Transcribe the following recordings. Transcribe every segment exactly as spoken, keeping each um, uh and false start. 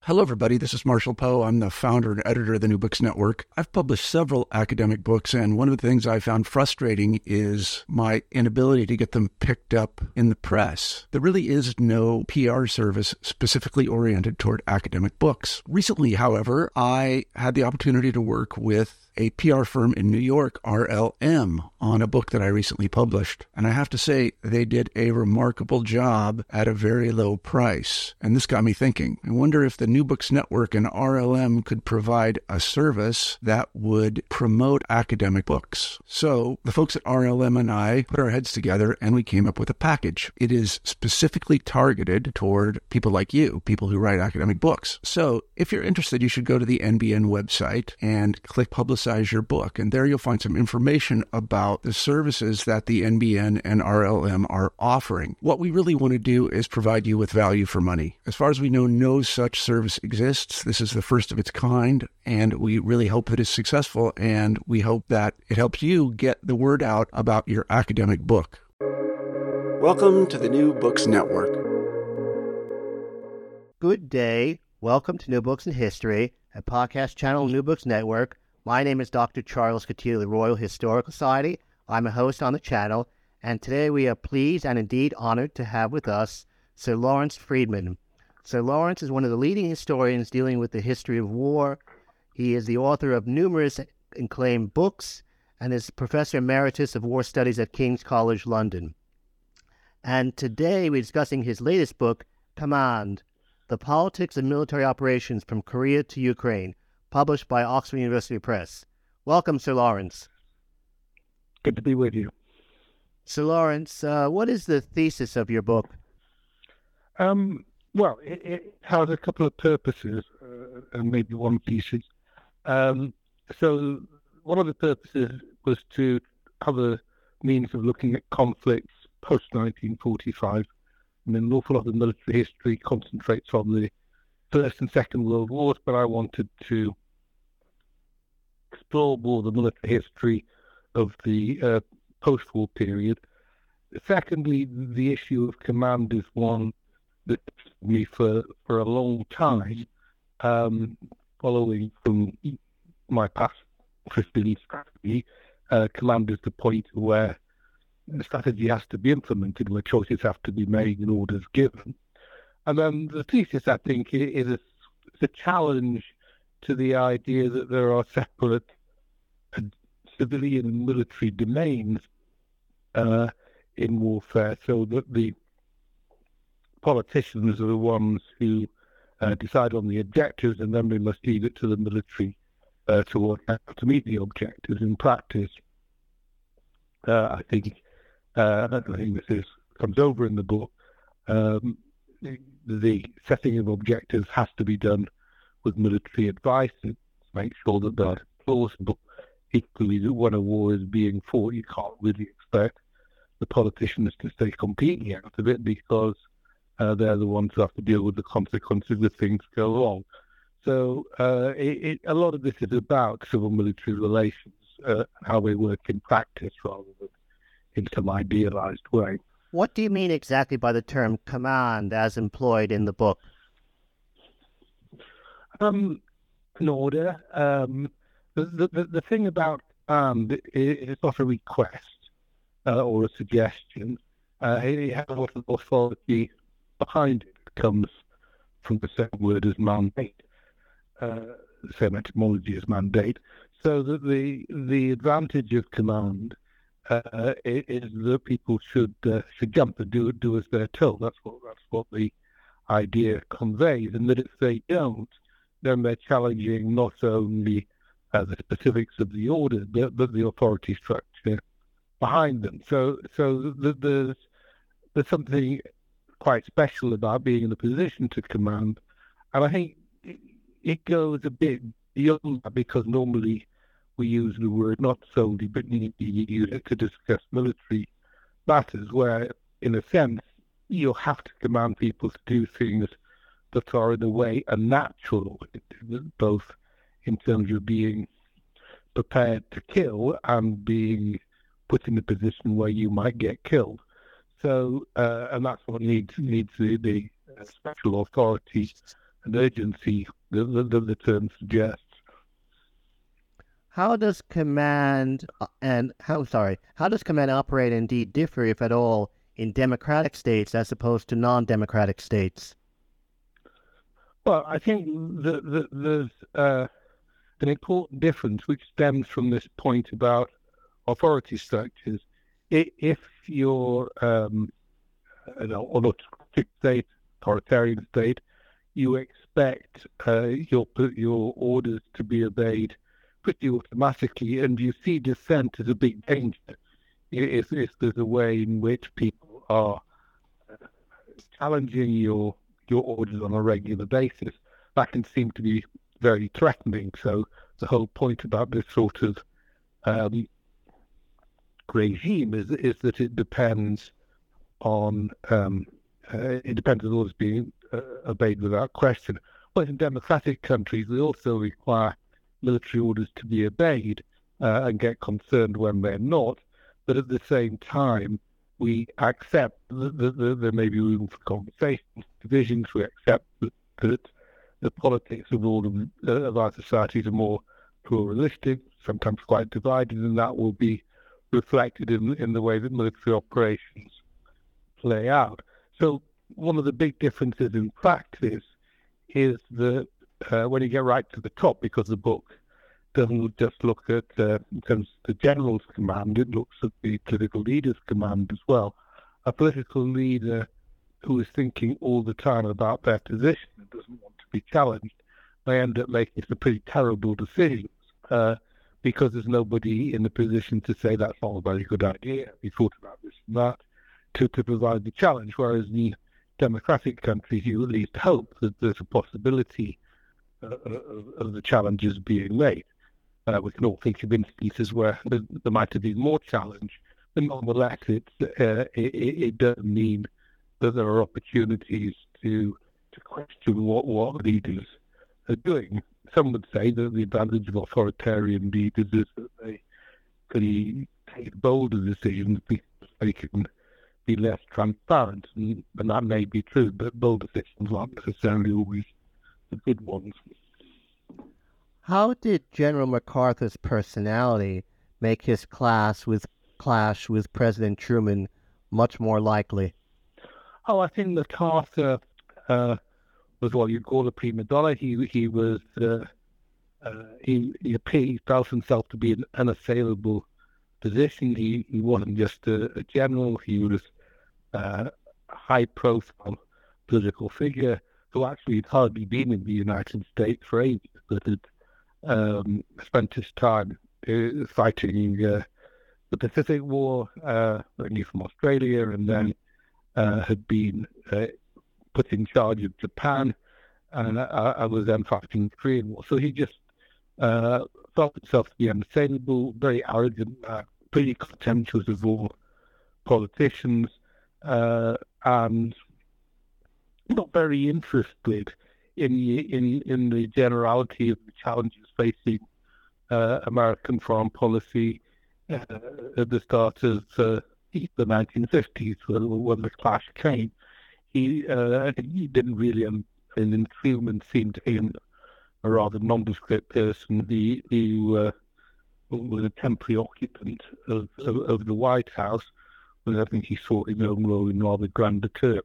Hello, everybody. This is Marshall Poe. I'm the founder and editor of the New Books Network. I've published several academic books, and one of the things I found frustrating is my inability to get them picked up in the press. There really is no P R service specifically oriented toward academic books. Recently, however, I had the opportunity to work with a P R firm in New York, R L M, on a book that I recently published. And I have to say, they did a remarkable job at a very low price. And this got me thinking. I wonder if the New Books Network and R L M could provide a service that would promote academic books. So the folks at R L M and I put our heads together and we came up with a package. It is specifically targeted toward people like you, people who write academic books. So if you're interested, you should go to the N B N website and click Publicize your book. And there you'll find some information about the services that the N B N and R L M are offering. What we really want to do is provide you with value for money. As far as we know, no such service exists. This is the first of its kind, and we really hope that it's successful, and we hope that it helps you get the word out about your academic book. Welcome to the New Books Network. Good day. Welcome to New Books in History, a podcast channel of New Books Network. My name is Doctor Charles Coutinho of the Royal Historical Society. I'm a host on the channel, and today we are pleased and indeed honored to have with us Sir Lawrence Freedman. Sir Lawrence is one of the leading historians dealing with the history of war. He is the author of numerous acclaimed books and is Professor Emeritus of War Studies at King's College London. And today we're discussing his latest book, Command: The Politics of Military Operations from Korea to Ukraine, published by Oxford University Press. Welcome, Sir Lawrence. Good to be with you. Sir Lawrence, uh, what is the thesis of your book? Um, well, it, it has a couple of purposes, uh, and maybe one thesis. Um, so one of the purposes was to have a means of looking at conflicts post nineteen forty-five. And an awful lot of military history concentrates on the First and Second World Wars, but I wanted to explore more the military history of the uh, post-war period. Secondly, the issue of command is one that me for for a long time, um, following from my past fifteen strategy. Uh, command is the point where the strategy has to be implemented, where choices have to be made and orders given. And then the thesis, I think, is a, is a challenge to the idea that there are separate uh, civilian and military domains uh, in warfare, so that the politicians are the ones who uh, decide on the objectives, and then we must leave it to the military uh, to work out to meet the objectives in practice. Uh, I think uh, I think this is, comes over in the book. Um, the setting of objectives has to be done with military advice to make sure that they're plausible. Equally, that when a war is being fought, you can't really expect the politicians to stay completely out of it, because uh, they're the ones who have to deal with the consequences if things go wrong. So uh, it, it, a lot of this is about civil-military relations, uh, how they work in practice rather than in some idealized way. What do you mean exactly by the term command as employed in the book? Um, an order. Um, the, the, the thing about command, um, it's not a request uh, or a suggestion. Uh, it has a lot of authority behind it. It comes from the same word as mandate, uh, the same etymology as mandate. So that the the advantage of command Uh, is that people should uh, should jump and do do as they're told. That's what that's what the idea conveys, and that if they don't, then they're challenging not only uh, the specifics of the order, but, but the authority structure behind them. So so th- there's there's something quite special about being in a position to command, and I think it, it goes a bit beyond that, because normally we use the word not solely, but you use it to discuss military matters, where, in a sense, you have to command people to do things that are, in a way, unnatural, both in terms of being prepared to kill and being put in a position where you might get killed. So, uh, and that's what needs needs the, the special authority and urgency that the, the, the term suggests. How does command uh, and how sorry? How does command operate indeed differ, if at all, in democratic states as opposed to non-democratic states? Well, I think that the, there's uh, an important difference which stems from this point about authority structures. If you're um, an autocratic state, authoritarian state, you expect uh, your your orders to be obeyed pretty automatically, and you see dissent as a big danger. If, if there's a way in which people are challenging your your orders on a regular basis, that can seem to be very threatening. So the whole point about this sort of um, regime is is that it depends on um, uh, it depends on orders being uh, obeyed without question. But in democratic countries, they also require military orders to be obeyed uh, and get concerned when they're not. But at the same time, we accept that, that, that there may be room for conversations, divisions. We accept that, that the politics of all of, uh, of our societies are more pluralistic, sometimes quite divided, and that will be reflected in, in the way that military operations play out. So one of the big differences in practice is that uh, when you get right to the top, because the book doesn't just look at uh, in terms of the general's command, it looks at the political leader's command as well. A political leader who is thinking all the time about their position and doesn't want to be challenged may end up making some pretty terrible decisions uh, because there's nobody in the position to say that's not a very good idea. We thought about this and that to, to provide the challenge, whereas in democratic countries you at least hope that there's a possibility uh, of, of the challenges being made. Uh, we can all think of instances where there, there might have been more challenge, but nonetheless it, uh, it, it does mean that there are opportunities to to question what, what leaders are doing. Some would say that the advantage of authoritarian leaders is that they can take bolder decisions because they can be less transparent, and, and that may be true, but bold decisions aren't necessarily always the good ones. How did General MacArthur's personality make his clash with clash with President Truman much more likely? Oh, I think MacArthur uh, was what you'd call a prima donna. He he was uh, uh, he he, appeared, he felt himself to be an unassailable position. He he wasn't just a, a general. He was uh, a high-profile political figure who actually had hardly been in the United States for ages, but had um, spent his time uh, fighting uh, the Pacific War, uh, originally from Australia, and then uh, had been uh, put in charge of Japan, and I, I was then fighting the Korean War. So he just uh, felt himself to be unassailable, very arrogant, uh, pretty contemptuous of all politicians, uh, and not very interested in the, in, in the generality of the challenges facing uh, American foreign policy uh, at the start of uh, the nineteen fifties, when, when the clash came. He, uh, he didn't really, um, and then Truman seemed to him a rather nondescript person. He, he uh, was a temporary occupant of, of, of the White House, but I think he saw his own role in rather grander terms.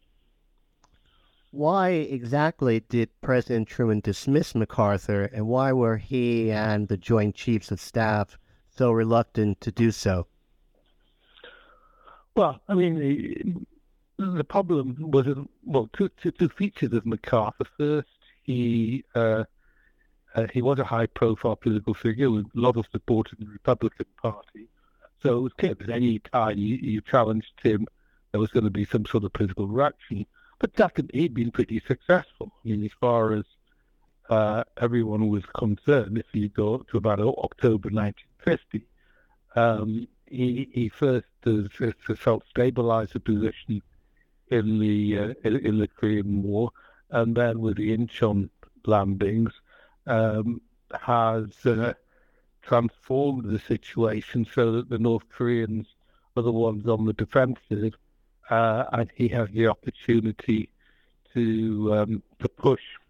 Why exactly did President Truman dismiss MacArthur, and why were he and the Joint Chiefs of Staff so reluctant to do so? Well, I mean, the, the problem was, well, two, two, two features of MacArthur. First, he uh, uh, he was a high-profile political figure with a lot of support in the Republican Party. So it was clear that any time you, you challenged him, there was going to be some sort of political reaction. But secondly, he'd been pretty successful. I mean, as far as uh, everyone was concerned, if you go to about October nineteen fifty, um, he, he first uh, helped stabilize the position in the uh, in, in the Korean War, and then with the Incheon landings, um, has uh, transformed the situation so that the North Koreans are the ones on the defensive. Uh, and he has the opportunity to um, to push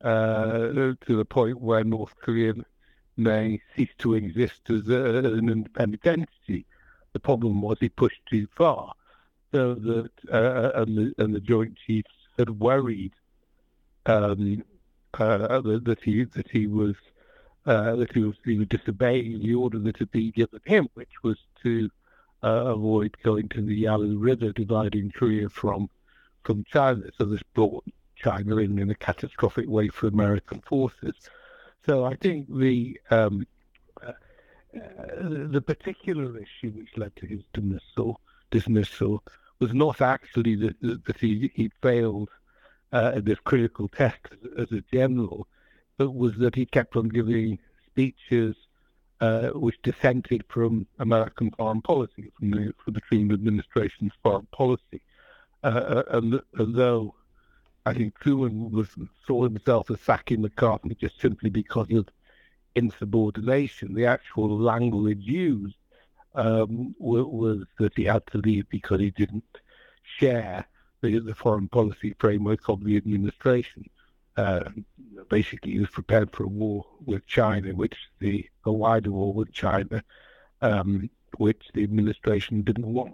uh, to the point where North Korea may cease to exist as a, an independent entity. The problem was he pushed too far, so that uh, and, the, and the Joint Chiefs had worried um, uh, that he that he was uh, that he was, he was disobeying the order that had been given him, which was to uh, avoid going to the Yalu River, dividing Korea from from China. So this brought China in in a catastrophic way for American forces. So I think the um, uh, the particular issue which led to his dismissal dismissal was not actually that, that he, he failed uh, at this critical test as, as a general, but was that he kept on giving speeches uh, which dissented from American foreign policy, from the, from the Truman administration's foreign policy. Uh, and, and though I think Truman was, saw himself as sacking McCarthy just simply because of insubordination, the actual language used um, was, was that he had to leave because he didn't share the, the foreign policy framework of the administration. Uh, basically, he was prepared for a war with China, which the a wider war with China, um, which the administration didn't want.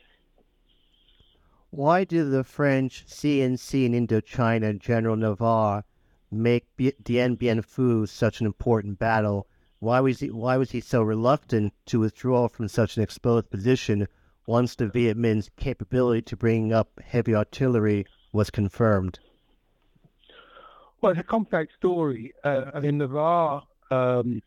Why did the French C N C in Indochina, General Navarre, make B- Dien Bien Phu such an important battle? Why was he Why was he so reluctant to withdraw from such an exposed position once the Viet Minh's capability to bring up heavy artillery was confirmed? Well, it's a complex story. Uh, I mean, Navarre, um,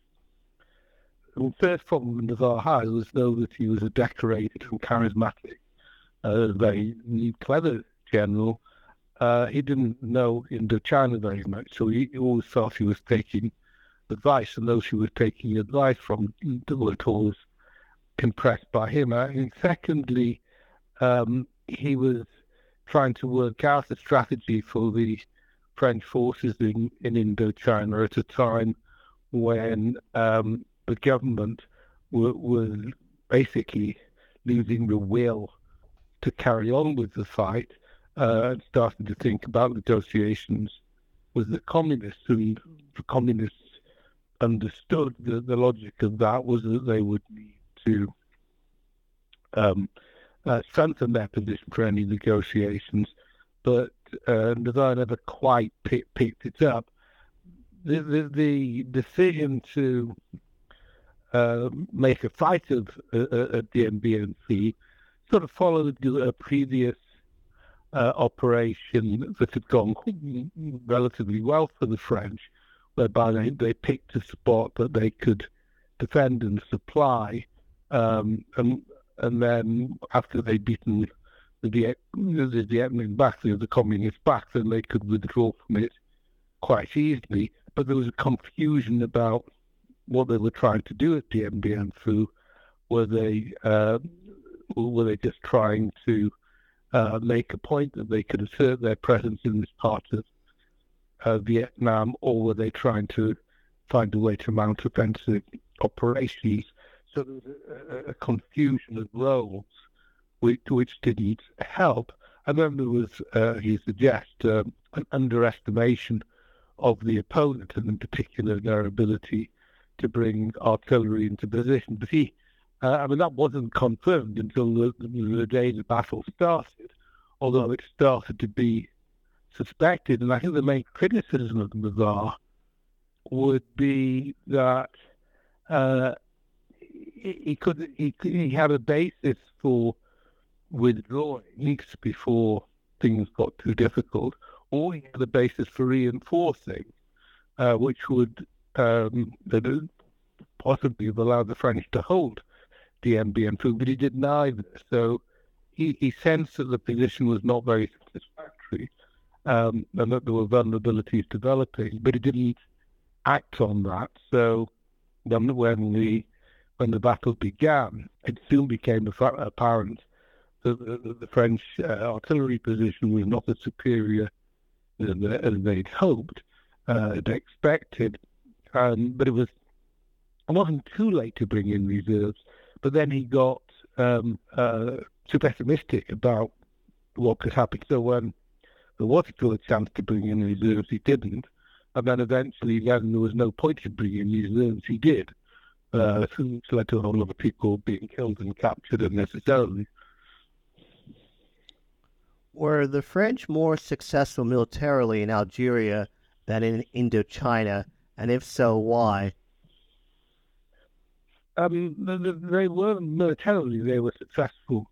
the first problem Navarre had was though that he was a decorated and charismatic, uh, very clever general. Uh, he didn't know Indochina very much, so he always thought he was taking advice, and those who were taking advice from were always impressed by him. And secondly, um, he was trying to work out a strategy for the French forces in, in Indochina at a time when um, the government were, was basically losing the will to carry on with the fight, uh, and started to think about negotiations with the communists. And the communists understood that the logic of that was that they would need to um, uh, strengthen their position for any negotiations, but uh, Navarre never quite pick, picked it up. The, the, the decision to uh, make a fight of uh, at Dien Bien Phu sort of followed a previous uh, operation that had gone relatively well for the French, whereby they, they picked a spot that they could defend and supply, um, and and then after they'd beaten the Viet, the Viet Minh back, the, the communists back, then they could withdraw from it quite easily. But there was a confusion about what they were trying to do at Dien Bien Phu. Were they uh, were they just trying to uh, make a point that they could assert their presence in this part of uh, Vietnam, or were they trying to find a way to mount offensive operations? So there was a, a confusion of roles, which, which didn't help. And then there was, uh, he suggests, um, an underestimation of the opponent, and in particular their ability to bring artillery into position. But he, uh, I mean, that wasn't confirmed until the, the day the battle started, although it started to be suspected. And I think the main criticism of Navarre would be that uh, he, he could he, he had a basis for withdrawing weeks before things got too difficult, or he had a basis for reinforcing, uh, which would um, possibly have allowed the French to hold Dien Bien Phu, but he did neither. So he, he sensed that the position was not very satisfactory, um, and that there were vulnerabilities developing, but he didn't act on that. So then when the when the battle began, it soon became apparent that the, the French uh, artillery position was not as superior as, as they'd hoped, uh, had expected. Um, but it was it wasn't too late to bring in reserves. But then he got um, uh, too pessimistic about what could happen. So when there was still a chance to bring in reserves, he didn't. And then eventually, then there was no point in bringing these in, he did. Uh, which led to a whole lot of people being killed and captured unnecessarily. Were the French more successful militarily in Algeria than in Indochina? And if so, why? Um, they were militarily, they were successful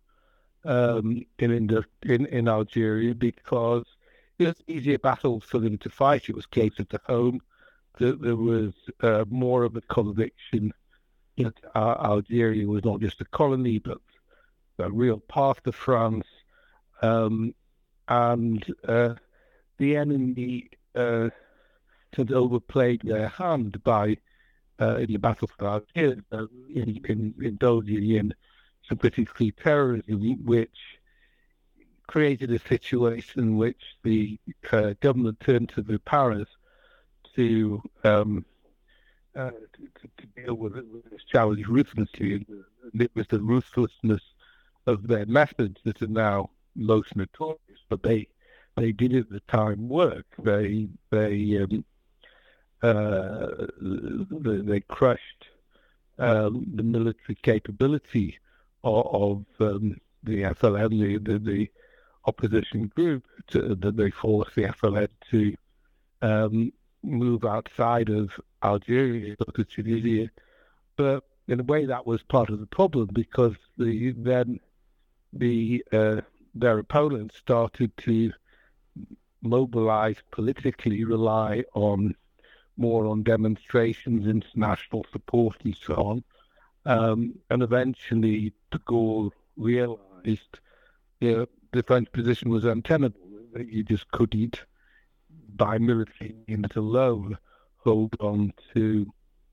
um, in, Indo, in in Algeria because it was easier battles for them to fight. It was closer to home. There, there was uh, more of a conviction that uh, Algeria was not just a colony, but a real part of France. Um, and uh, the enemy uh, had overplayed their hand by, uh, in the Battle for Algiers, uh, in, in, indulging in some pretty free terrorism, which created a situation in which the uh, government turned to the Paris to, um, uh, to, to deal with, it, with this challenge ruthlessly. And it was the ruthlessness of their methods that are now most notorious, but they they did at the time work. They they um, uh, they, they crushed um, the military capability of, of um, the F L N, the, the, the opposition group, to, that they forced the F L N to um, move outside of Algeria to Tunisia. But in a way, that was part of the problem, because the then the uh, their opponents started to mobilize politically, rely on more on demonstrations, international support, and so on. Um, and eventually, de Gaulle realized, you know, the French position was untenable. You just couldn't, by military means alone, hold on to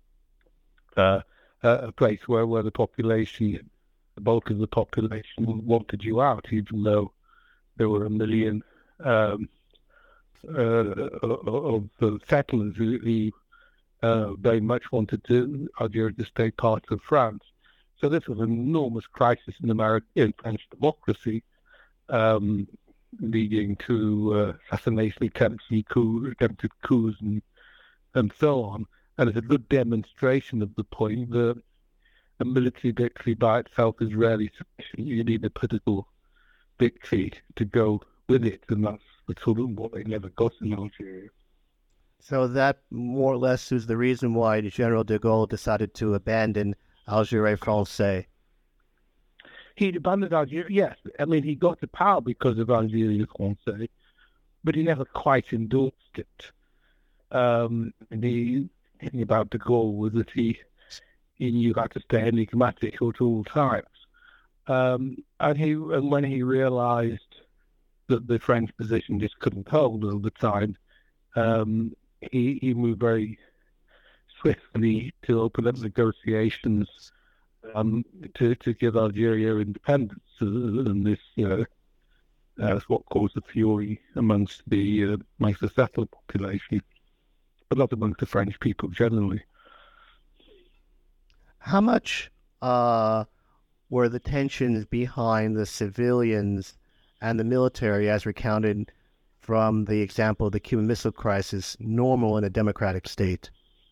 uh, a place where, where the population, the bulk of the population, wanted you out, even though there were a million um, uh, of the settlers who, who uh, very much wanted to Algeria to stay part of France. So this was an enormous crisis in American in French democracy, um, leading to uh, assassination attempts, coups, attempted coups, and, and so on. And it's a good demonstration of the point that a military victory by itself is rarely sufficient. You need a political victory to go with it, and that's sort of what they never got in Algeria. So that more or less is the reason why General de Gaulle decided to abandon Algerie Francais. He abandoned Algeria, yes. I mean, he got to power because of Algeria Francais, but he never quite endorsed it. Um, and the thing about de Gaulle was that he, he knew how to stay enigmatic at all times. Um, and he, and when he realized that the French position just couldn't hold over time, um, he, he moved very swiftly to open up negotiations um, to, to give Algeria independence. And this, you know, that's what caused the fury amongst the, uh, amongst the settler population, but not amongst the French people generally. How much uh, were the tensions behind the civilians and the military, as recounted from the example of the Cuban Missile Crisis, normal in a democratic state?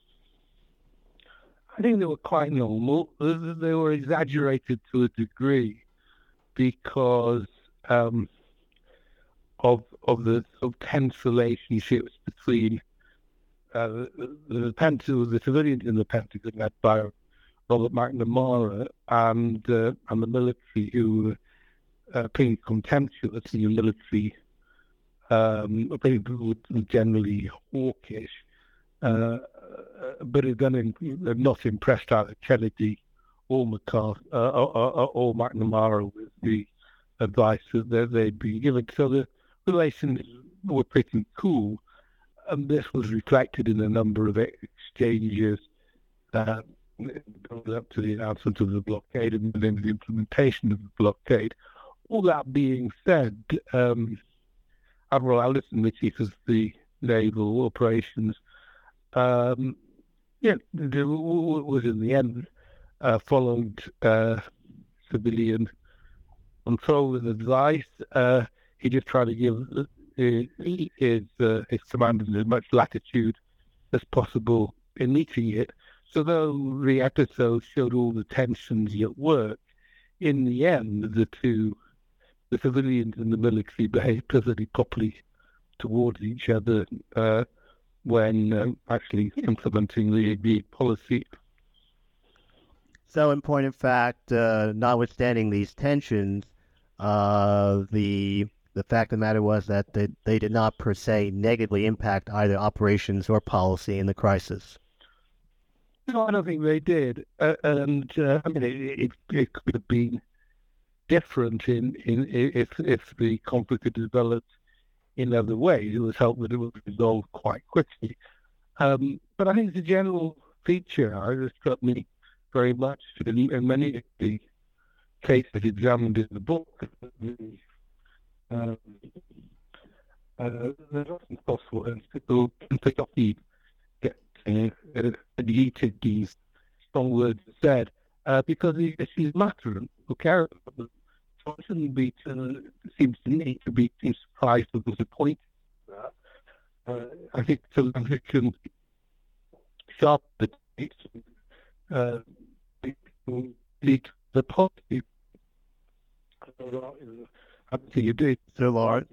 I think they were quite normal. They were exaggerated to a degree because um, of of the sort of tense relationships between uh, the, the, Pentagon, the civilians in the Pentagon, led by Robert McNamara, and uh, and the military, who were uh, pretty contemptuous in the military, um, pretty generally hawkish. Uh, but it then in, not impressed either Kennedy or McCarthy uh, or, or, or McNamara with the advice that they'd been given. So the relations were pretty cool, and this was reflected in a number of exchanges that built up to the announcement of the blockade and then the implementation of the blockade. All that being said, um, Admiral Allison, the chief of the naval operations, Um, yeah, was in the end uh, followed uh, civilian control and advice. Uh, he just tried to give his, his, uh, his commanders as much latitude as possible in meeting it. So though the episode showed all the tensions at work, in the end, the two, the civilians and the military behaved perfectly properly towards each other uh, when um, actually implementing the agreed policy. So, in point of fact, uh, notwithstanding these tensions, uh, the the fact of the matter was that they, they did not per se negatively impact either operations or policy in the crisis. No, I don't think they did. Uh, and uh, I mean, it, it, it could have been different in, in if if the conflict had developed in other ways. It was helped that it was resolved quite quickly. Um, but I think the general feature that struck me very much in, in many of the cases examined in the book. Um, uh, there's often possible and people pick up the get uh, deleted these strong words said uh, because the issues matter and people care about them. So I shouldn't be to, seems to me to be too surprised or disappointed with that. Uh, I think television can sharpen the case uh, lead to the positive. I think you did. So, Lawrence?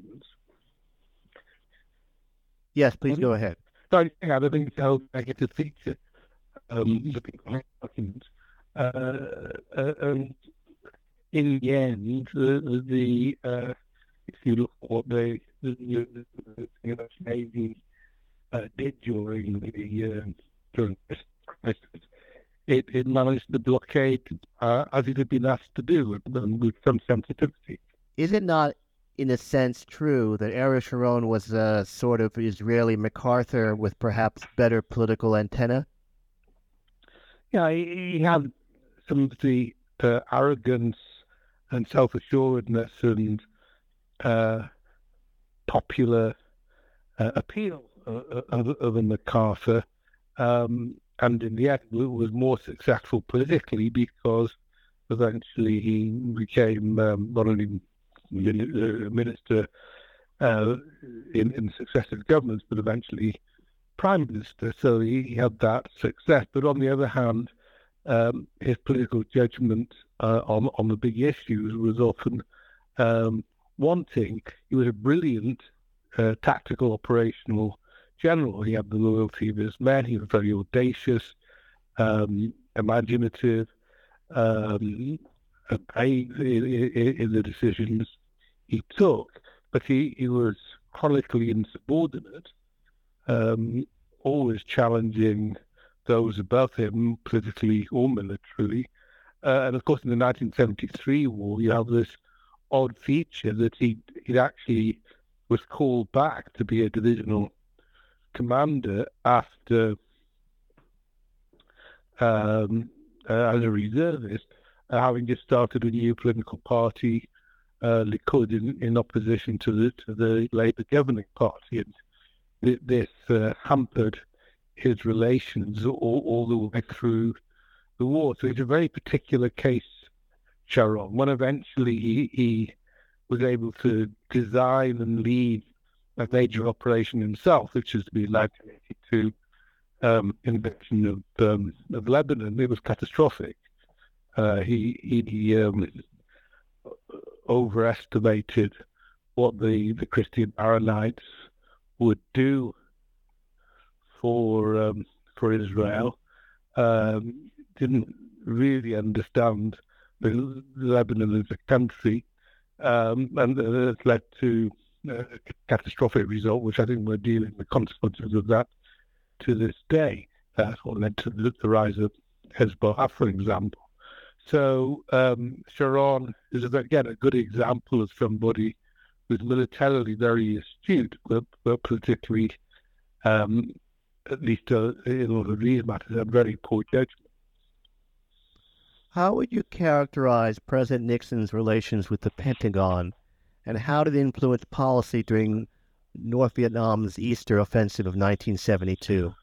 Yes, please go ahead. So I think I think it's a negative feature. Um, looking at documents. Uh, uh, and in the end, the, the uh, if you look at what they the, the, the, the Navy uh, did during the uh, during this crisis, it, it managed to blockade uh, as it had been asked to do, and with some sensitivity. Is it not, in a sense, true that Ariel Sharon was a sort of Israeli MacArthur with perhaps better political antenna? Yeah, he, he had some of the uh, arrogance and self-assuredness and uh, popular uh, appeal uh, of, of a MacArthur, um, and in the end was more successful politically because eventually he became um, not only minister uh, in, in successive governments, but eventually prime minister. So he, he had that success. But on the other hand, um, his political judgment uh, on on the big issues was often um, wanting. He was a brilliant uh, tactical operational general. He had the loyalty of his men. He was very audacious, um, imaginative, um, brave in, in, in the decisions he took, but he, he was chronically insubordinate, um, always challenging those above him, politically or militarily. Uh, and of course, in the nineteen seventy-three war, you have this odd feature that he he actually was called back to be a divisional commander after, um, uh, as a reservist, uh, having just started a new political party, uh, Likud, in, in opposition to the to the Labour governing party, and th- this uh, hampered his relations all, all the way through the war. So it's a very particular case, Sharon. When eventually he, he was able to design and lead a major operation himself, which is the nineteen eighty-two um, invasion of, um, of Lebanon, it was catastrophic. Uh, he he um, overestimated what the, the Christian Maronites would do for um, for Israel. Um, didn't really understand the Lebanon as a country, um, and uh, it led to a catastrophic result, which I think we're dealing with the consequences of that to this day. That's what led to the, the rise of Hezbollah, for example. So um, Sharon is, again, a good example of somebody who's militarily very astute, but, but politically, um, at least uh, in all of these matters, had very poor judgment. How would you characterize President Nixon's relations with the Pentagon, and how did it influence policy during North Vietnam's Easter Offensive of nineteen seventy-two?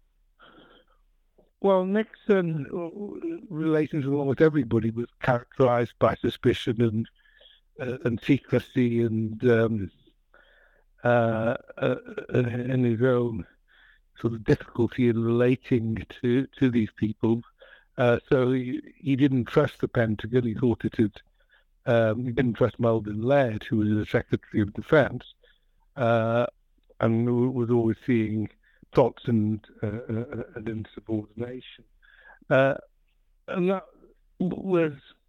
Well, Nixon relations with almost everybody was characterized by suspicion and uh, and secrecy and um, uh, uh, and his own sort of difficulty in relating to, to these people. Uh, so he, he didn't trust the Pentagon. He thought it had, um, he didn't trust Melvin Laird, who was the Secretary of Defense, uh, and was always seeing plots and, uh, uh, and insubordination. Uh, and that was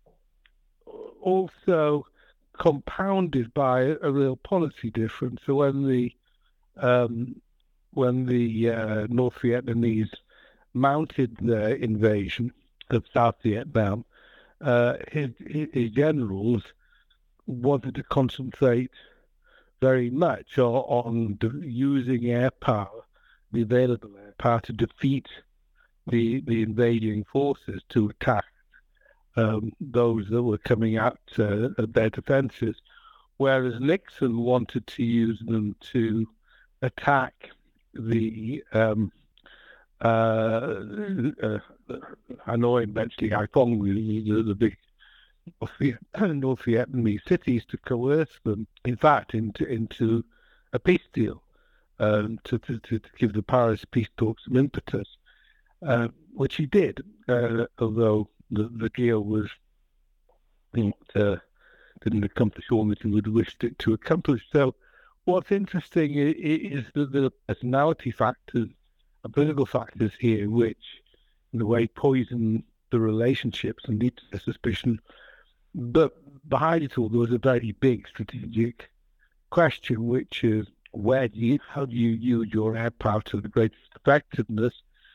also compounded by a real policy difference. So when the um, when the uh, North Vietnamese mounted their invasion of South Vietnam, uh, his, his generals wanted to concentrate very much on, on using air power, the available air power, to defeat the the invading forces, to attack um, those that were coming out uh, at their defences, whereas Nixon wanted to use them to attack the um, uh, uh, Hanoi and eventually Haiphong, the, the big North, Viet- North Vietnamese cities, to coerce them, in fact, into into a peace deal, um, to, to, to give the Paris peace talks some impetus, uh, which he did, uh, although the, the deal was you know, uh, didn't accomplish all that he would have wished it to accomplish. So what's interesting is that the personality factors and political factors here, which in a way poison the relationships and lead to suspicion. But behind it all, there was a very big strategic question, which is where do you, how do you use your air power to the greatest effectiveness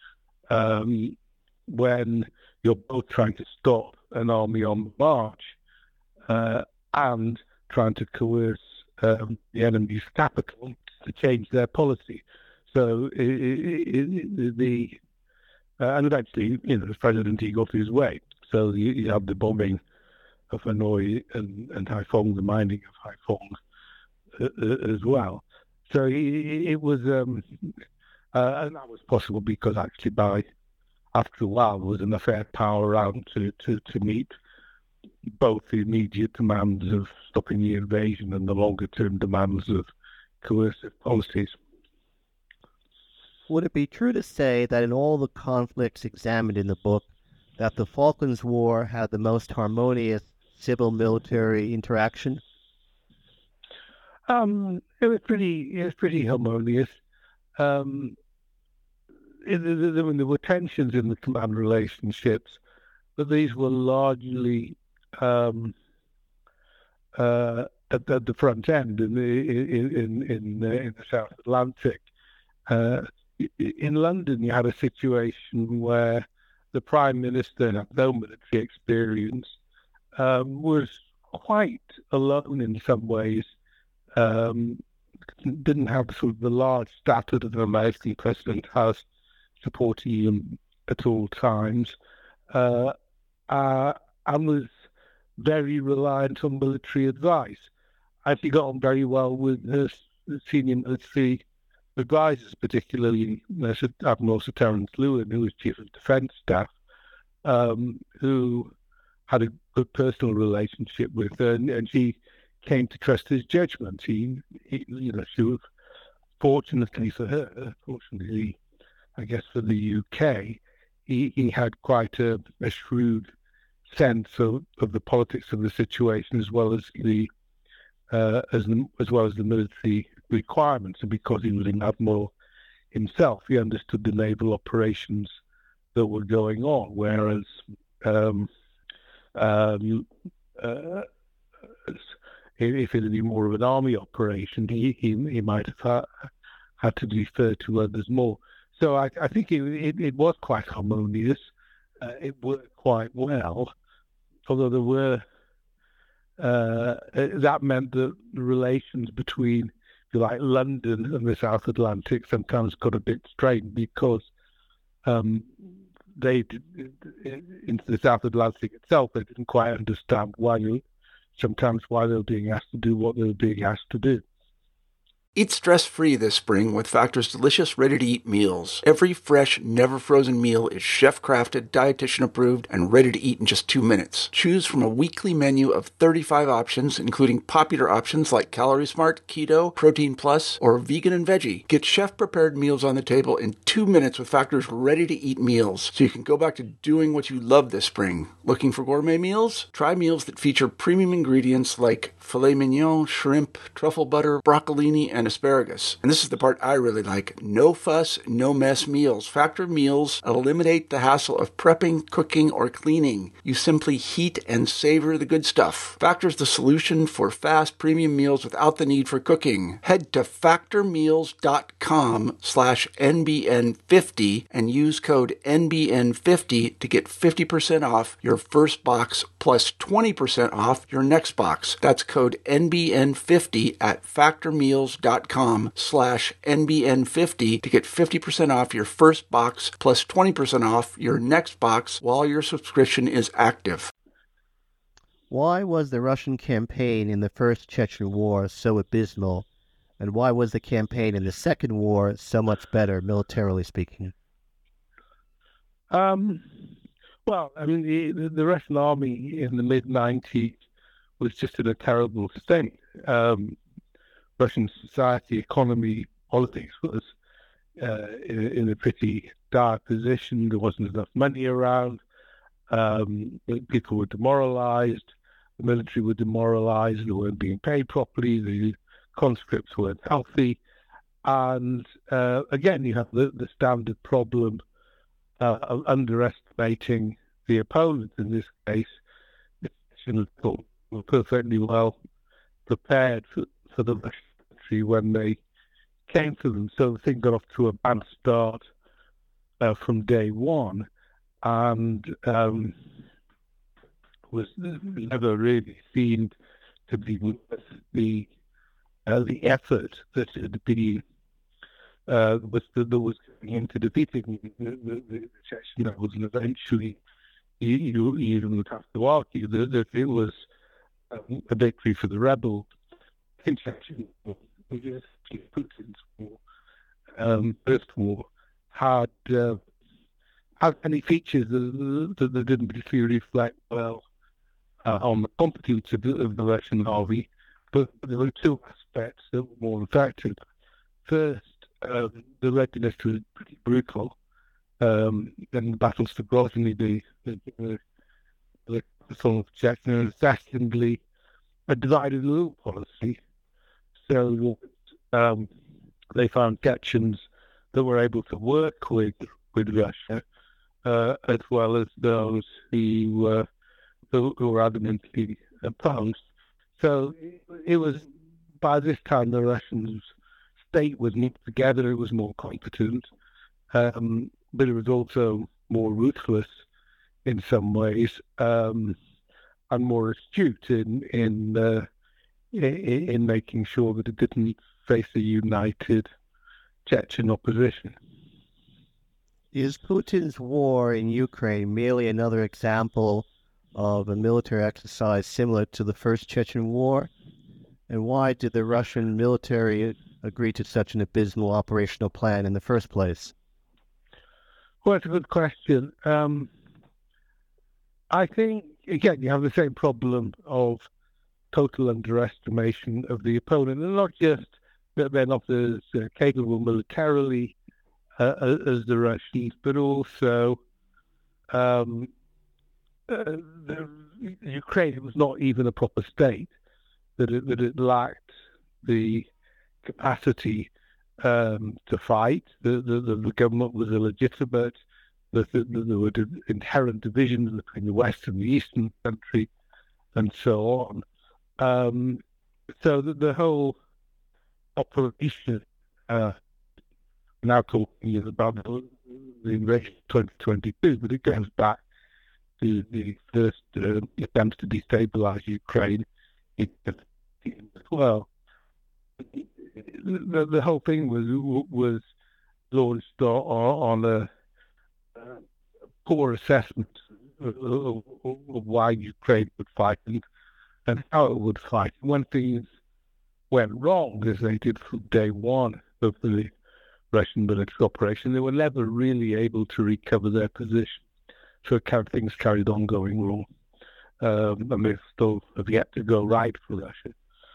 um, when you're both trying to stop an army on the march uh, and trying to coerce um, the enemy's capital to change their policy. So it, it, it, the uh, and eventually, you know, the president, he got his way. So you, you have the bombing of Hanoi and, and Haiphong, the mining of Haiphong uh, uh, as well. So it, it was, um, uh, and that was possible because actually by, after a while, there was enough air power around to, to, to meet both the immediate demands of stopping the invasion and the longer-term demands of coercive policies. Would it be true to say that in all the conflicts examined in the book, that the Falklands War had the most harmonious civil-military interaction? Um, it was pretty. It was pretty harmonious. Um, it, it, there, there were tensions in the command relationships, but these were largely um, uh, at, at the front end in the in in in, uh, in the South Atlantic. Uh, in London, you had a situation where the Prime Minister had no military experience, um, was quite alone in some ways, um, didn't have sort of the large stature that an American president has supporting him at all times, uh, uh, and was very reliant on military advice. I think he got on very well with his senior military advisors, particularly uh, Admiral Sir Terence Lewin, who was Chief of Defence Staff, um, who had a good personal relationship with her, and, and she came to trust his judgment. He, he, you know, she was, fortunately for her, fortunately, I guess for the U K, he, he had quite a, a shrewd sense of, of the politics of the situation, as well as the uh, as the, as well as the military requirements. And because he was an admiral himself, he understood the naval operations that were going on. Whereas, um, um, uh, if it had been more of an army operation, he he, he might have ha- had to defer to others more. So I, I think it, it, it was quite harmonious. Uh, it worked quite well, although there were. Uh, that meant that the relations between, if you like, London and the South Atlantic sometimes got a bit strained because um, they, into the South Atlantic itself, they didn't quite understand why you, sometimes why they were being asked to do what they were being asked to do. Eat stress-free this spring with Factor's delicious, ready-to-eat meals. Every fresh, never-frozen meal is chef-crafted, dietitian-approved, and ready to eat in just two minutes. Choose from a weekly menu of thirty-five options, including popular options like Calorie Smart, Keto, Protein Plus, or Vegan and Veggie. Get chef-prepared meals on the table in two minutes with Factor's ready-to-eat meals, so you can go back to doing what you love this spring. Looking for gourmet meals? Try meals that feature premium ingredients like filet mignon, shrimp, truffle butter, broccolini, and asparagus. And this is the part I really like. No fuss, no mess meals. Factor meals eliminate the hassle of prepping, cooking, or cleaning. You simply heat and savor the good stuff. Factor's the solution for fast premium meals without the need for cooking. Head to factormeals.com slash NBN50 and use code N B N fifty to get fifty percent off your first box plus twenty percent off your next box. That's code N B N fifty at factormeals.com slash N B N fifty to get fifty percent off your first box plus twenty percent off your next box while your subscription is active. Why was the Russian campaign in the First Chechen War so abysmal, and why was the campaign in the Second War so much better, militarily speaking? Um, well, I mean, the, the Russian army in the mid nineties was just in a terrible state. Um, Russian society, economy, politics was uh, in, in a pretty dark position. There wasn't enough money around. Um, people were demoralized. The military were demoralized. They weren't being paid properly. The conscripts weren't healthy. And uh, again, you have the, the standard problem uh, of underestimating the opponent. In this case, the Russians were perfectly well prepared for, for the Russian when they came to them. So the thing got off to a bad start uh, from day one, and um, was never really seen to be worth the uh, the effort that had been uh, was that was going into defeating the, the, the Chechen rebels, and eventually you, you even would have to argue that, that it was um, a victory for the rebels in Chechnya. Putin's war, um, first war, had uh, had many features that, that, that didn't particularly reflect well uh, on the competence of the, of the Russian army, but there were two aspects that were more effective. First, uh, the readiness was pretty brutal, um, and the battles for Grozny, the, the, the, the Battle of Chechnya, and secondly, a divided rule policy. So um, they found Chechens that were able to work with with Russia, uh, as well as those who, uh, who, who were adamantly opposed. So it was, by this time, the Russian state was knit together. It was more competent, um, but it was also more ruthless in some ways, um, and more astute in in. Uh, In, in making sure that it didn't face a united Chechen opposition. Is Putin's war in Ukraine merely another example of a military exercise similar to the First Chechen War? And why did the Russian military agree to such an abysmal operational plan in the first place? Well, it's a good question. Um, I think, again, you have the same problem of total underestimation of the opponent, and not just that they're not as uh, capable militarily uh, as the Russians, but also um, uh, the, Ukraine was not even a proper state, that it, that it lacked the capacity um, to fight, the, the, the government was illegitimate, that the, the, there were inherent divisions between the West and the Eastern country, and so on. Um, so the, the whole operation, uh, now talking about the, the invasion of twenty twenty-two, but it goes back to the first uh, attempts to destabilize Ukraine in as well. The, the whole thing was was launched on, on a, a poor assessment of, of, of why Ukraine would fight and, and how it would fight. One thing is went wrong, as they did from day one of the Russian military operation, they were never really able to recover their position. So things carried on going wrong. Um, and they still have yet to go right for Russia.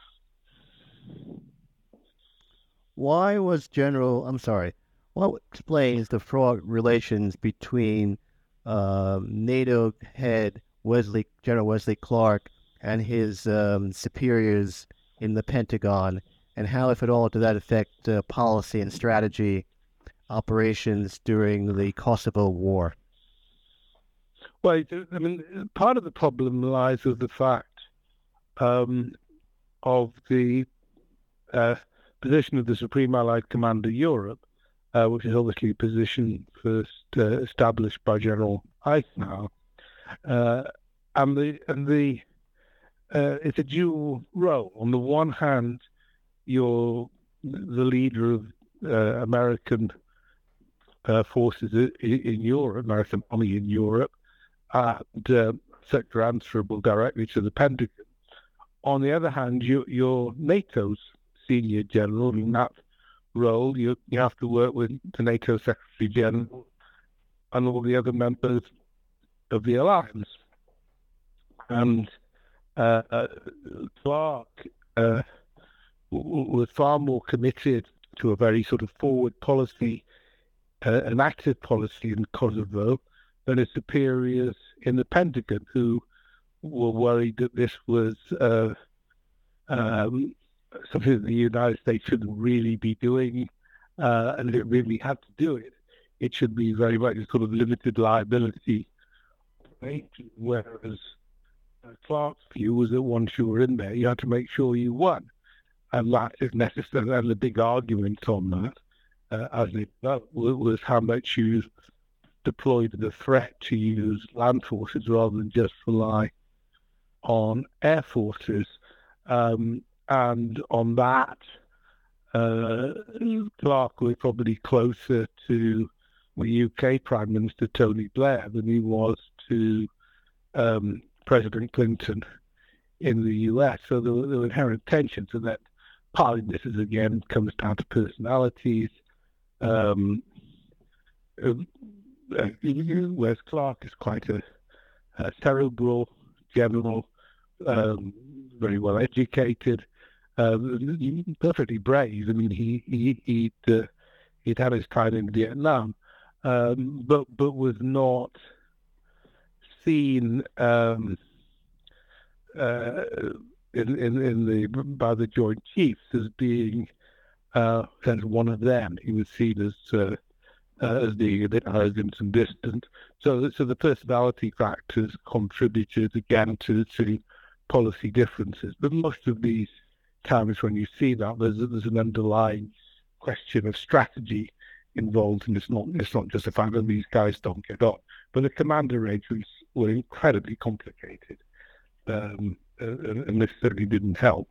Why was General, I'm sorry, what explains the fraught relations between uh, NATO head Wesley, General Wesley Clark and his um, superiors in the Pentagon, and how, if at all, did that affect uh, policy and strategy operations during the Kosovo War? Well, I mean, part of the problem lies with the fact um, of the uh, position of the Supreme Allied Commander Europe, uh, which is obviously a position first uh, established by General Eisenhower, uh, and the and the uh, it's a dual role. On the one hand, you're the leader of uh, American uh, forces in, in Europe, American army in Europe, and uh, sector answerable directly to the Pentagon. On the other hand, you, you're NATO's senior general. In that role, you you have to work with the NATO Secretary General and all the other members of the alliance. And uh, uh, Clark uh, w- was far more committed to a very sort of forward policy, uh, an active policy in Kosovo, than his superiors in the Pentagon, who were worried that this was uh, um, something that the United States shouldn't really be doing, uh, and if it really had to do it, it should be very much a sort of limited liability operation, whereas uh, Clark's view was that once you were in there, you had to make sure you won. And that is necessary, and the big argument on that, uh, as it was how much you deployed the threat to use land forces rather than just rely on air forces. Um, and on that, uh, Clark was probably closer to the U K Prime Minister Tony Blair than he was to um, President Clinton in the U S. So there were, there were inherent tensions, and that part of this is, again, comes down to personalities. Um, uh, Wes Clark is quite a, a cerebral general, um, very well educated, uh, perfectly brave. I mean, he he he'd, uh, he'd had his time in Vietnam, um, but but was not seen um, uh, in, in in the by the Joint Chiefs as being uh, as one of them. He was seen as uh, Uh, as being a bit arrogant and distant. So, so the personality factors contributed again to, to policy differences. But most of these times when you see that, there's, there's an underlying question of strategy involved, and it's not it's not just the fact that these guys don't get on. But the command arrangements were incredibly complicated, um, and, and this certainly didn't help.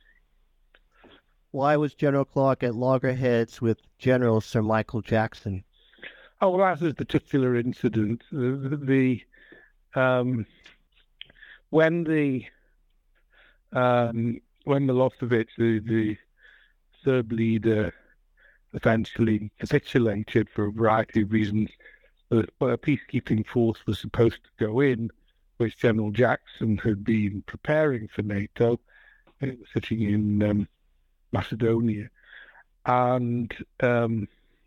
Why was General Clark at loggerheads with General Sir Michael Jackson? Oh, well, that's a particular incident. The, the um, when the um, when Milosevic, the, the Serb leader, eventually capitulated for a variety of reasons, a peacekeeping force was supposed to go in, which General Jackson had been preparing for NATO. It was sitting in um, Macedonia, and um,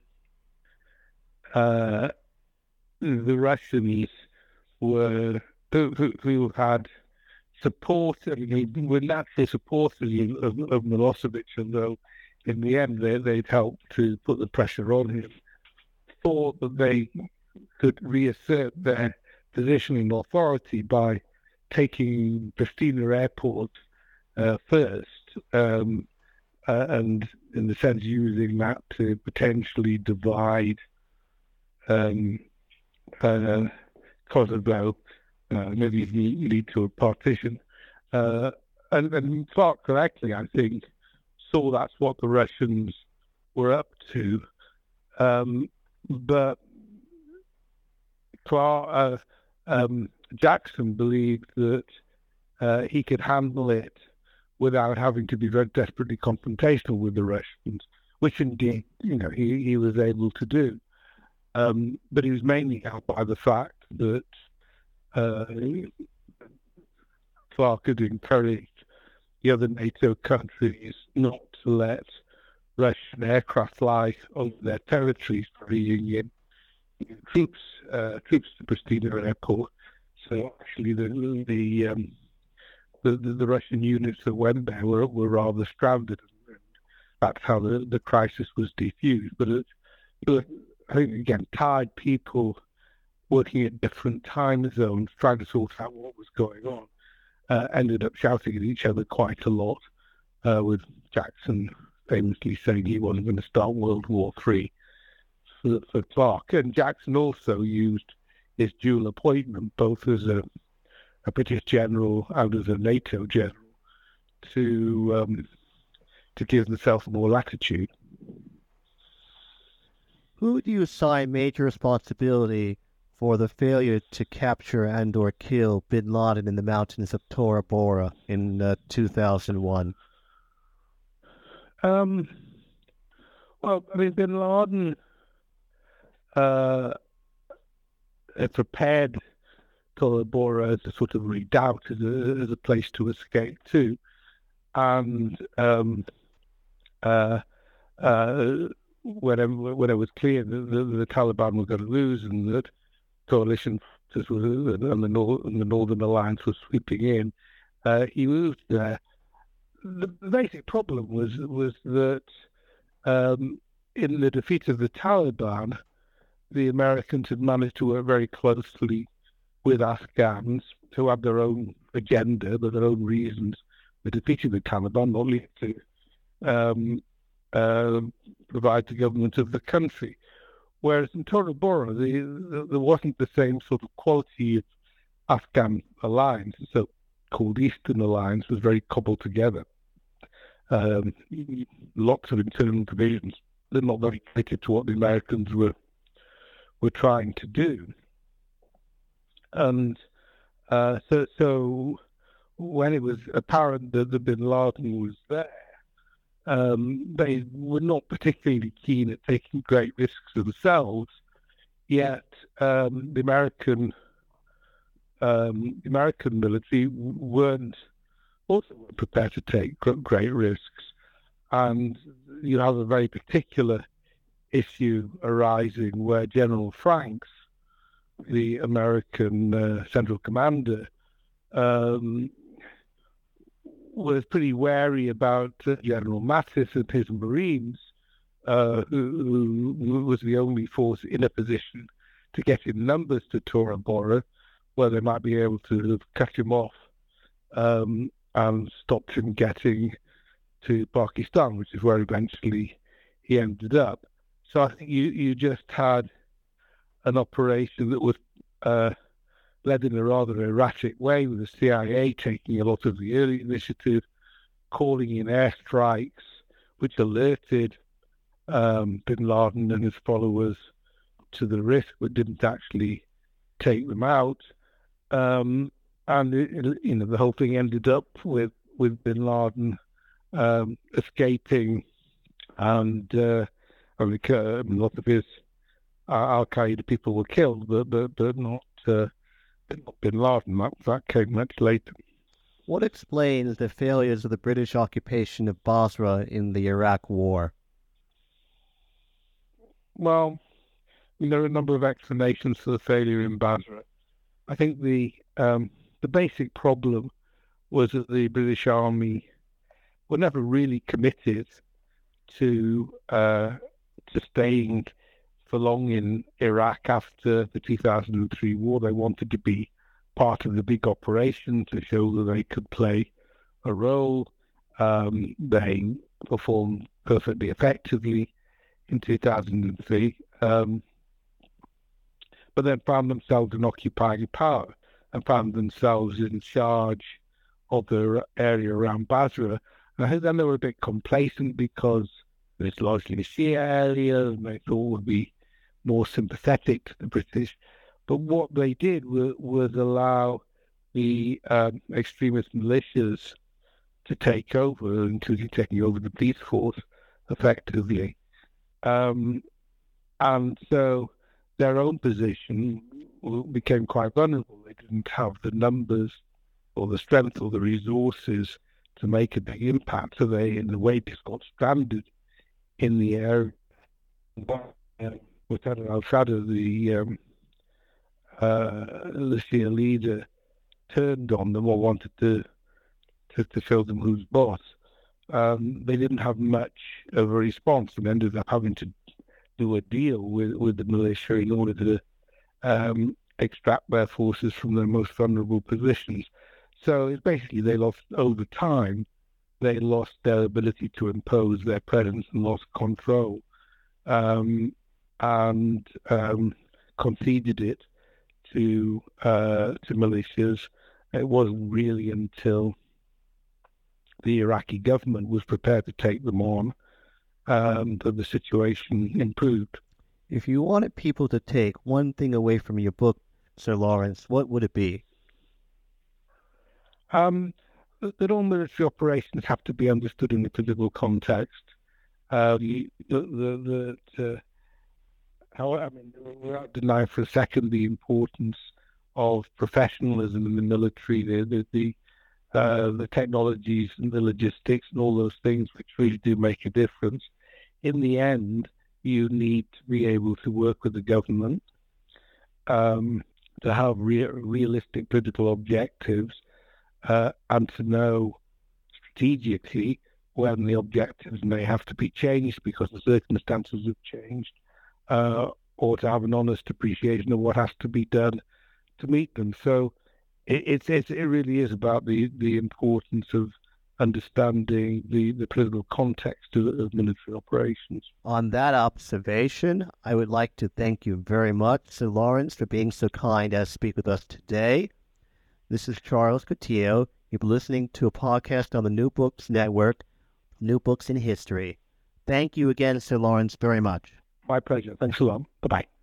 uh, the Russians were who, who had supported, I mean, were naturally supporters of, of Milosevic, although in the end they, they'd helped to put the pressure on him, thought that they could reassert their positioning authority by taking Pristina Airport uh, first, um, Uh, and in the sense using that to potentially divide um, uh, Kosovo, uh, maybe lead to a partition. Uh, and, and Clark correctly, I think, saw that's what the Russians were up to. Um, but Clark, uh, um, Jackson believed that uh, he could handle it without having to be very desperately confrontational with the Russians, which indeed, you know, he, he was able to do. Um, but he was mainly helped by the fact that uh, Clark had encouraged the other NATO countries not to let Russian aircraft fly over their territories, bringing in troops, uh, troops to Pristina Airport. So actually, the the, um, the the the Russian units that went there were were rather stranded, and that's how the, the crisis was defused. But it, but I think again, tired people working at different time zones, trying to sort out what was going on, uh, ended up shouting at each other quite a lot, uh, with Jackson famously saying he wasn't going to start World War Three for, for Clark. And Jackson also used his dual appointment, both as a, a British general and as a NATO general, to um, to give himself more latitude. Who do you assign major responsibility for the failure to capture and or kill bin Laden in the mountains of Tora Bora in uh, two thousand one? Um, well, I mean, bin Laden uh, prepared Tora Bora as a sort of redoubt, as a, as a place to escape to. And um, uh, uh, when, it, when it was clear that the, the Taliban were going to lose and that coalition and the, North, and the Northern Alliance was sweeping in, uh, he moved there. The basic problem was was that um, in the defeat of the Taliban, the Americans had managed to work very closely with Afghans who had their own agenda, but their own reasons for defeating the Taliban, not least to um, uh, provide the government of the country. Whereas in Tora Bora, the, the, there wasn't the same sort of quality of Afghan alliance. The so-called Eastern Alliance was very cobbled together. Um, lots of internal divisions. They're not very related to what the Americans were were trying to do. And uh, so, so when it was apparent that the bin Laden was there, um, they were not particularly keen at taking great risks themselves. Yet um, the American um, the American military weren't also weren't prepared to take great risks, and you have a very particular issue arising where General Franks, the American uh, Central Commander, um, was pretty wary about uh, General Mattis and his Marines, uh, who, who was the only force in a position to get in numbers to Tora Bora, where they might be able to cut him off um, and stop him getting to Pakistan, which is where eventually he ended up. So I think you, you just had an operation that was uh, led in a rather erratic way, with the C I A taking a lot of the early initiative, calling in airstrikes, which alerted um, bin Laden and his followers to the risk, but didn't actually take them out. Um, and it, it, you know, the whole thing ended up with with bin Laden um, escaping, and uh, I mean, a lot of his uh, Al Qaeda people were killed, but but, but not. Uh, Not bin Laden. That, that came much later. What explains the failures of the British occupation of Basra in the Iraq War? Well, there are a number of explanations for the failure in Basra. I think the um, the basic problem was that the British Army were never really committed to uh, to staying for long in Iraq after the two thousand three war. They wanted to be part of the big operation to show that they could play a role. Um, they performed perfectly effectively in two thousand three, um, but then found themselves in occupying power and found themselves in charge of the area around Basra. And I think then they were a bit complacent because it's largely a Shia area, and they thought would be more sympathetic to the British. But what they did was, was allow the um, extremist militias to take over, including taking over the police force effectively. Um, and so their own position became quite vulnerable. They didn't have the numbers or the strength or the resources to make a big impact. So they, in a way, just got stranded in the area. Without al-Shada, the um, uh, the Shia leader, turned on them or wanted to to, to show them who's boss. Um, they didn't have much of a response and ended up having to do a deal with, with the militia in order to um, extract their forces from their most vulnerable positions. So it's basically they lost, over time, they lost their ability to impose their presence and lost control, um, and um, conceded it to uh, to militias. It wasn't really until the Iraqi government was prepared to take them on um, that the situation improved. If you wanted people to take one thing away from your book, Sir Lawrence, what would it be? Um, that all military operations have to be understood in the political context. Uh, the, the, the, uh, how, I mean, without denying for a second the importance of professionalism in the military, the the the, uh, the technologies and the logistics and all those things which really do make a difference. In the end, you need to be able to work with the government, um, to have re- realistic political objectives, uh, and to know strategically when the objectives may have to be changed because the circumstances have changed, uh, or to have an honest appreciation of what has to be done to meet them. So it, it's, it's, it really is about the, the importance of understanding the, the political context of, of military operations. On that observation, I would like to thank you very much, Sir Lawrence, for being so kind as to speak with us today. This is Charles Coutinho. You've been listening to a podcast on the New Books Network, New Books in History. Thank you again, Sir Lawrence, very much. My pleasure. Thanks a lot. Bye-bye.